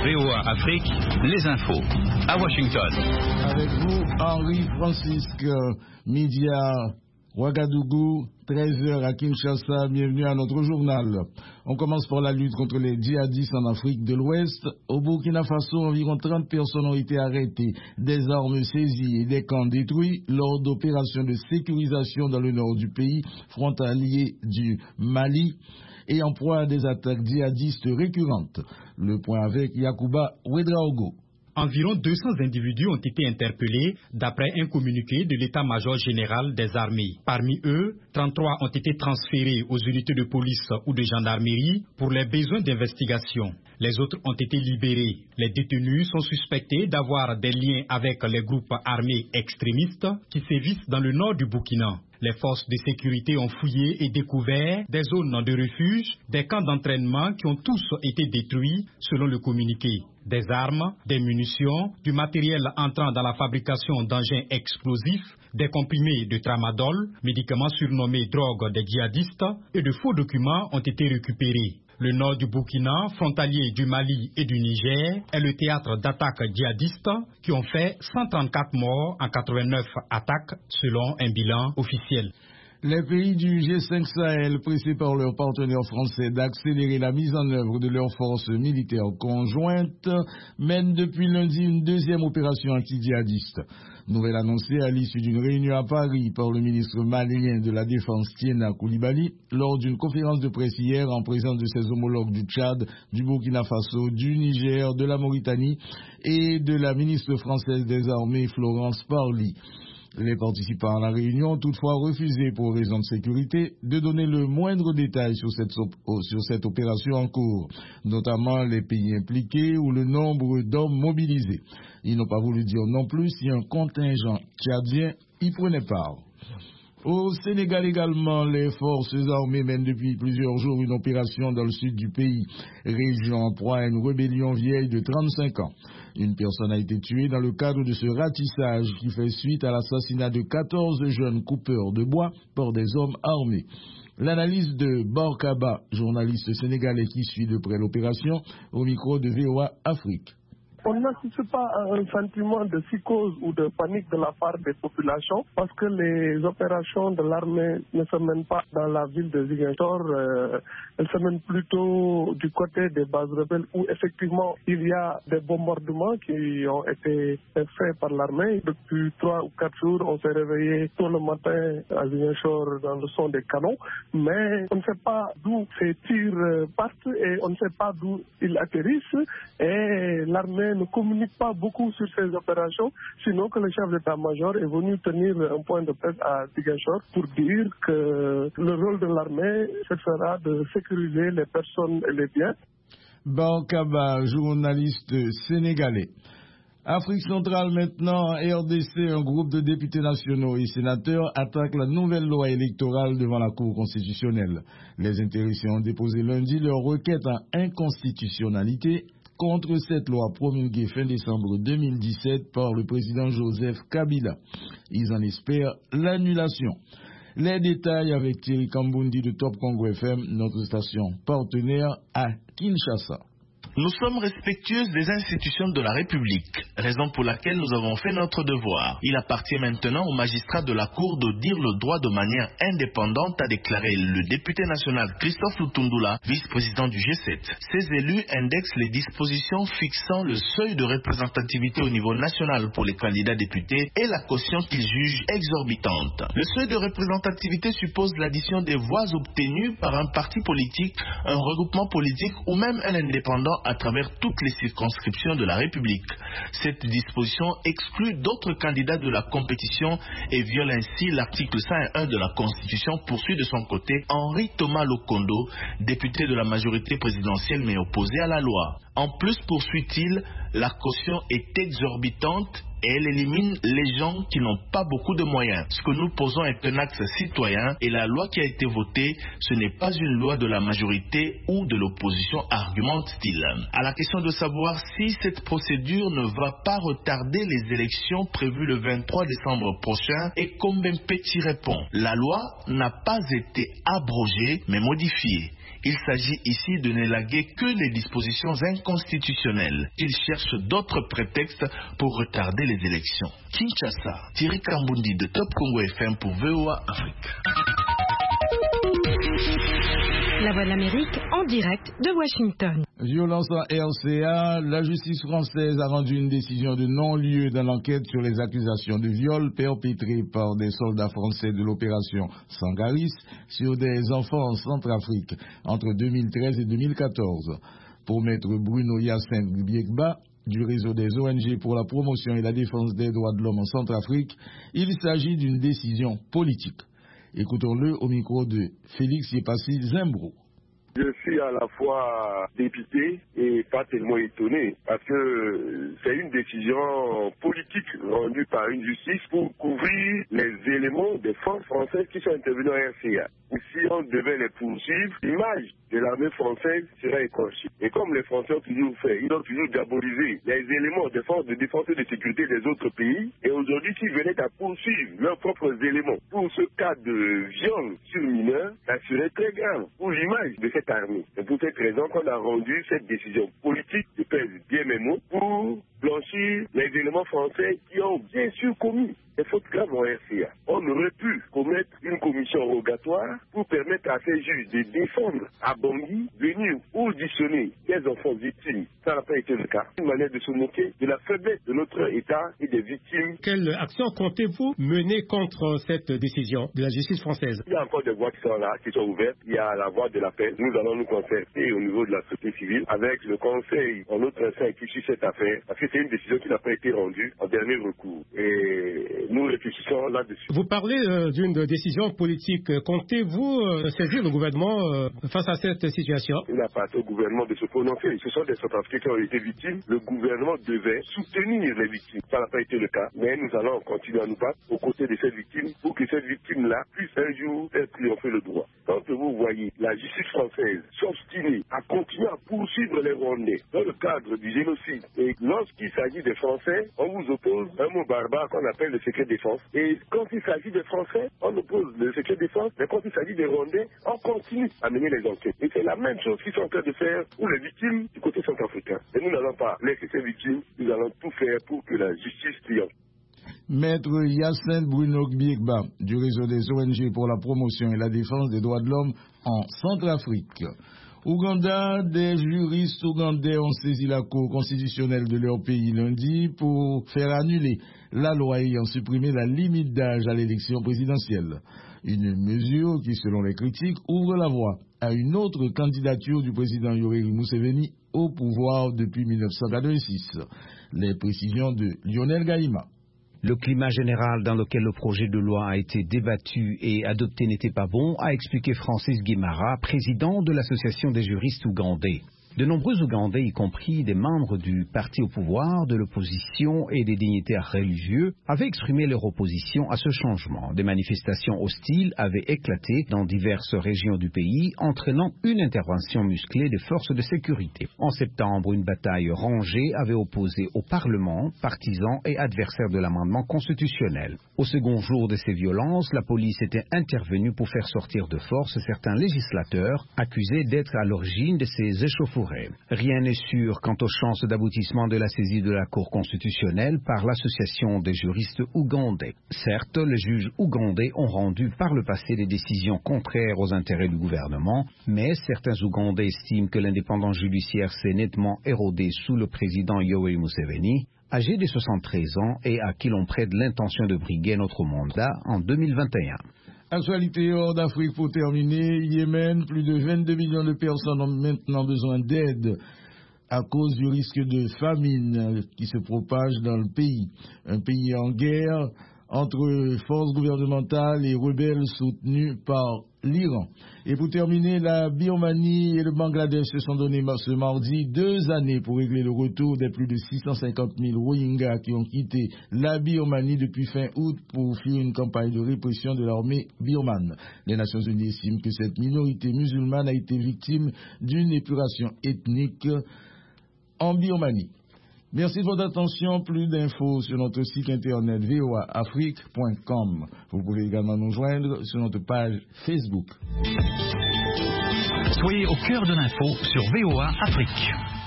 VOA Afrique, les infos. À Washington. Avec vous, Henri Francisque, Média Ouagadougou, 13h à Kinshasa. Bienvenue à notre journal. On commence par la lutte contre les djihadistes en Afrique de l'Ouest. Au Burkina Faso, environ 30 personnes ont été arrêtées, des armes saisies et des camps détruits lors d'opérations de sécurisation dans le nord du pays, frontalier du Mali, et en proie à des attaques djihadistes récurrentes. Le point avec Yacouba Ouedraogo. Environ 200 individus ont été interpellés d'après un communiqué de l'état-major général des armées. Parmi eux, 33 ont été transférés aux unités de police ou de gendarmerie pour les besoins d'investigation. Les autres ont été libérés. Les détenus sont suspectés d'avoir des liens avec les groupes armés extrémistes qui sévissent dans le nord du Burkina. Les forces de sécurité ont fouillé et découvert des zones de refuge, des camps d'entraînement qui ont tous été détruits selon le communiqué. Des armes, des munitions, du matériel entrant dans la fabrication d'engins explosifs, des comprimés de tramadol, médicaments surnommés drogue des djihadistes, et de faux documents ont été récupérés. Le nord du Burkina, frontalier du Mali et du Niger, est le théâtre d'attaques djihadistes qui ont fait 134 morts en 89 attaques selon un bilan officiel. Les pays du G5 Sahel, pressés par leurs partenaires français d'accélérer la mise en œuvre de leurs forces militaires conjointes, mènent depuis lundi une deuxième opération anti-djihadiste. Nouvelle annoncée à l'issue d'une réunion à Paris par le ministre malien de la Défense Tiena Koulibaly lors d'une conférence de presse hier en présence de ses homologues du Tchad, du Burkina Faso, du Niger, de la Mauritanie et de la ministre française des Armées Florence Parly. Les participants à la réunion ont toutefois refusé, pour raison de sécurité, de donner le moindre détail sur cette opération en cours, notamment les pays impliqués ou le nombre d'hommes mobilisés. Ils n'ont pas voulu dire non plus si un contingent tchadien y prenait part. Au Sénégal également, les forces armées mènent depuis plusieurs jours une opération dans le sud du pays, région en proie à une rébellion vieille de 35 ans. Une personne a été tuée dans le cadre de ce ratissage qui fait suite à l'assassinat de 14 jeunes coupeurs de bois par des hommes armés. L'analyse de Barkaba, journaliste sénégalais qui suit de près l'opération, au micro de VOA Afrique. On n'assiste pas à un sentiment de psychose ou de panique de la part des populations parce que les opérations de l'armée ne se mènent pas dans la ville de Ziguinchor, elles se mènent plutôt du côté des bases rebelles où effectivement il y a des bombardements qui ont été faits par l'armée. Depuis 3 ou 4 jours, on s'est réveillé tôt le matin à Ziguinchor dans le son des canons, mais on ne sait pas d'où ces tirs partent et on ne sait pas d'où ils atterrissent et l'armée ne communique pas beaucoup sur ces opérations, sinon que le chef d'état-major est venu tenir un point de presse à Ziguinchor pour dire que le rôle de l'armée, ce sera de sécuriser les personnes et les biens. Bankaba, journaliste sénégalais. Afrique centrale maintenant, RDC, un groupe de députés nationaux et sénateurs attaque la nouvelle loi électorale devant la Cour constitutionnelle. Les intéressés ont déposé lundi leur requête en inconstitutionnalité contre cette loi promulguée fin décembre 2017 par le président Joseph Kabila. Ils en espèrent l'annulation. Les détails avec Thierry Kambundi de Top Congo FM, notre station partenaire à Kinshasa. Nous sommes respectueux des institutions de la République, raison pour laquelle nous avons fait notre devoir. Il appartient maintenant aux magistrats de la Cour de dire le droit de manière indépendante, a déclaré le député national Christophe Lutundula, vice-président du G7. Ces élus indexent les dispositions fixant le seuil de représentativité au niveau national pour les candidats députés et la caution qu'ils jugent exorbitante. Le seuil de représentativité suppose l'addition des voix obtenues par un parti politique, un regroupement politique ou même un indépendant à travers toutes les circonscriptions de la République. Cette disposition exclut d'autres candidats de la compétition et viole ainsi l'article 101 de la Constitution, poursuit de son côté Henri Thomas Lokondo, député de la majorité présidentielle mais opposé à la loi. En plus, poursuit-il, la caution est exorbitante et elle élimine les gens qui n'ont pas beaucoup de moyens. Ce que nous posons est un axe citoyen et la loi qui a été votée, ce n'est pas une loi de la majorité ou de l'opposition, argumente-t-il. À la question de savoir si cette procédure ne va pas retarder les élections prévues le 23 décembre prochain, et Kombempeti répond: la loi n'a pas été abrogée mais modifiée. Il s'agit ici de n'élaguer que les dispositions inconstitutionnelles. Il cherche d'autres prétextes pour retarder les élections. Kinshasa, Thierry Kambundi de Top Congo FM pour VOA Afrique. La Voix de l'Amérique en direct de Washington. Violence en RCA, la justice française a rendu une décision de non-lieu dans l'enquête sur les accusations de viol perpétrées par des soldats français de l'opération Sangaris sur des enfants en Centrafrique entre 2013 et 2014. Pour maître Bruno Hyacinthe Biekba, du réseau des ONG pour la promotion et la défense des droits de l'homme en Centrafrique, il s'agit d'une décision politique. Écoutons-le au micro de Félix Yepassi Zimbro. Je suis à la fois dépité et pas tellement étonné parce que c'est une décision politique rendue par une justice pour couvrir les éléments des forces françaises qui sont intervenues en RCA. Si on devait les poursuivre, l'image de l'armée française serait écorchée. Et comme les Français ont toujours fait, ils ont toujours diabolisé les éléments des forces de défense et de sécurité des autres pays. Et aujourd'hui, s'ils venaient à poursuivre leurs propres éléments pour ce cas de viol sur mineurs, ça serait très grave pour l'image de cette armée. C'est pour cette raison qu'on a rendu cette décision politique, je pèse bien mes mots, pour blanchir les éléments français qui ont bien sûr commis des fautes graves en RCA. On aurait pu commettre une commission rogatoire pour permettre à ces juges de défendre à Bangui, venir auditionner des enfants victimes. Ça n'a pas été le cas. Une manière de se moquer de la faiblesse de notre État et des victimes. Quelle action comptez-vous mener contre cette décision de la justice française? Il y a encore des voies qui sont là, qui sont ouvertes. Il y a la voie de l'appel. Nous allons nous concerter au niveau de la société civile avec le conseil en notre sein qui suit cette affaire, parce que c'est une décision qui n'a pas été rendue en dernier recours. Et nous réfléchissons là-dessus. Vous parlez d'une décision politique. Comptez-vous saisir le gouvernement face à cette situation? Il n'appartient au gouvernement de se prononcer. Ce sont des Centrafricains qui ont été victimes. Le gouvernement devait soutenir les victimes. Ça n'a pas été le cas. Mais nous allons continuer à nous battre aux côtés de ces victimes pour que ces victimes-là puissent un jour faire triompher le droit. Quand vous voyez la justice française s'obstiner à continuer à poursuivre les Rwandais dans le cadre du génocide, et lorsqu'il s'agit des Français, on vous oppose un mot barbare qu'on appelle le secret défense. Et quand il s'agit des Français, on oppose le secret défense, mais quand il s'agit des Rwandais, on continue à mener les enquêtes. Et c'est la même chose qu'ils sont en train de faire pour les victimes du côté centrafricain. Et nous n'allons pas laisser ces victimes, nous allons tout faire pour que la justice triomphe. Maître Hyacinthe Bruno Biekba, du réseau des ONG pour la promotion et la défense des droits de l'homme en Centrafrique. Ouganda, des juristes ougandais ont saisi la Cour constitutionnelle de leur pays lundi pour faire annuler la loi ayant supprimé la limite d'âge à l'élection présidentielle. Une mesure qui, selon les critiques, ouvre la voie à une autre candidature du président Yoweri Museveni au pouvoir depuis 1986. Les précisions de Lionel Gaïma. Le climat général dans lequel le projet de loi a été débattu et adopté n'était pas bon, a expliqué Francis Guimara, président de l'Association des juristes ougandais. De nombreux Ougandais, y compris des membres du parti au pouvoir, de l'opposition et des dignitaires religieux, avaient exprimé leur opposition à ce changement. Des manifestations hostiles avaient éclaté dans diverses régions du pays, entraînant une intervention musclée des forces de sécurité. En septembre, une bataille rangée avait opposé au Parlement, partisans et adversaires de l'amendement constitutionnel. Au second jour de ces violences, la police était intervenue pour faire sortir de force certains législateurs accusés d'être à l'origine de ces échauffourées. Rien n'est sûr quant aux chances d'aboutissement de la saisie de la Cour constitutionnelle par l'Association des juristes ougandais. Certes, les juges ougandais ont rendu par le passé des décisions contraires aux intérêts du gouvernement, mais certains Ougandais estiment que l'indépendance judiciaire s'est nettement érodée sous le président Yoweri Museveni, âgé de 73 ans et à qui l'on prête l'intention de briguer notre mandat en 2021. Actualité hors d'Afrique pour terminer. Yémen, plus de 22 millions de personnes ont maintenant besoin d'aide à cause du risque de famine qui se propage dans le pays. Un pays en guerre entre forces gouvernementales et rebelles soutenus par l'Iran. Et pour terminer, la Birmanie et le Bangladesh se sont donné ce mardi 2 années pour régler le retour des plus de 650 000 Rohingyas qui ont quitté la Birmanie depuis fin août pour fuir une campagne de répression de l'armée birmane. Les Nations Unies estiment que cette minorité musulmane a été victime d'une épuration ethnique en Birmanie. Merci de votre attention. Plus d'infos sur notre site internet voaafrique.com. Vous pouvez également nous joindre sur notre page Facebook. Soyez au cœur de l'info sur VOA Afrique.